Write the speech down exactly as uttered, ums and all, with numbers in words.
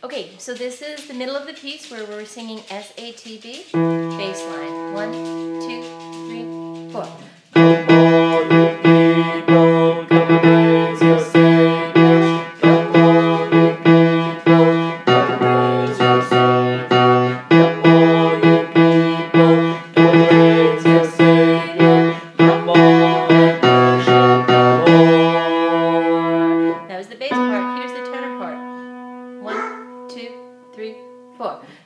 Okay, so this is the middle of the piece where we're singing S A T B, bass line. One, two, three, four. Come all you people, come praise your Savior. Come all you people, come praise your Savior. Come all you people, come praise your Savior. Come all and worship the Lord. That was the bass part. Here's the tenor part. One, two, three, four.